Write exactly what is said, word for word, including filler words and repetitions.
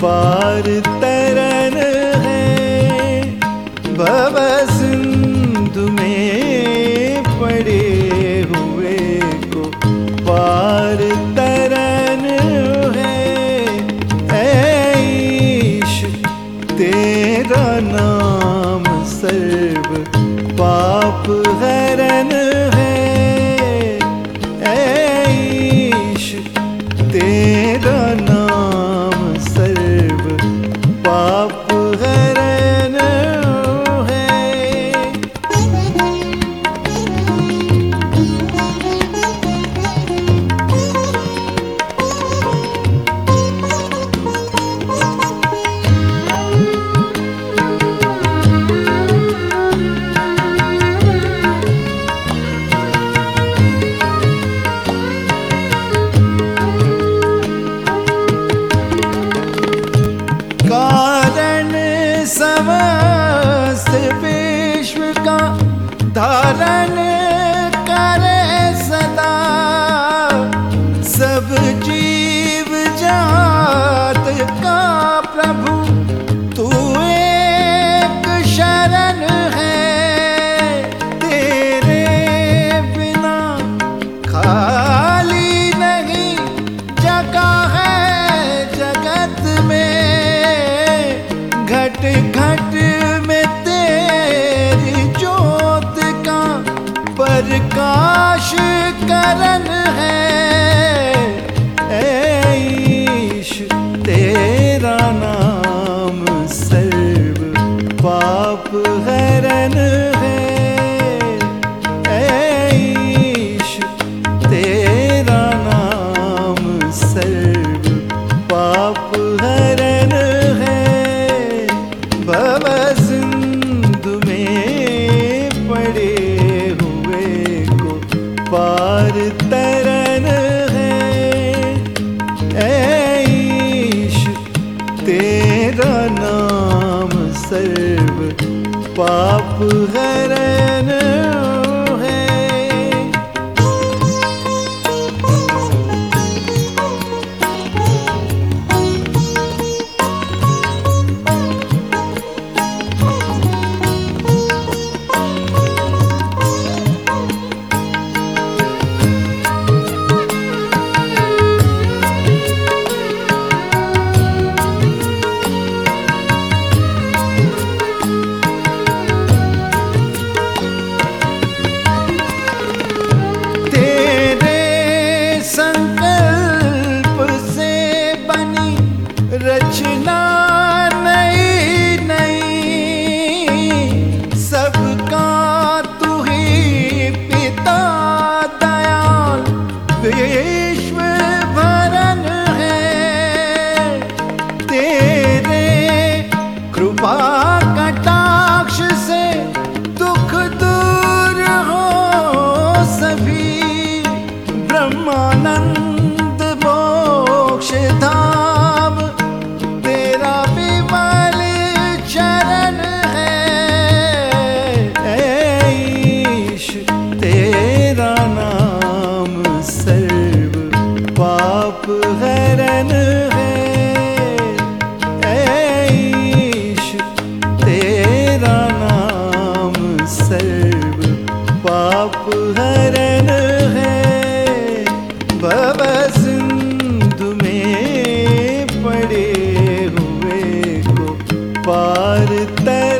पार तरन है। भव सिंधु में पड़े हुए को पार तरन है। ऐश तेरा नाम सर्व पाप हरन है। ऐश तेरा नाम सर्व पाप हरन है। कारण समस्त विश्व का धारण करे सदा। सब जीव जात का प्रभु तू एक शरण है। तेरे बिना खाली नहीं जगह है जगत में। घट घट में तेरी ज्योत का प्रकाश करन है। ऐश तेरा नाम सर्व पाप हरन है। ऐश तेरा नाम सर्व पाप हरन है। भव सिंधु में पड़े हुए को पार तरन है। ऐश तेरा नाम सर्व पाप हरन है। रचना नई नई सबका तू ही पिता दयाल विश्व भरन है। तेरे कृपा कटाक्ष से दुख दूर हो सभी। ब्रह्मानंद मोक्ष धाम तेरा विमल चरण है। ऐश तेरा नाम सर्व पाप हरन है। ऐश तेरा नाम सर्व पाप हरन है। भव सिंधु में पड़े हुए को पार तर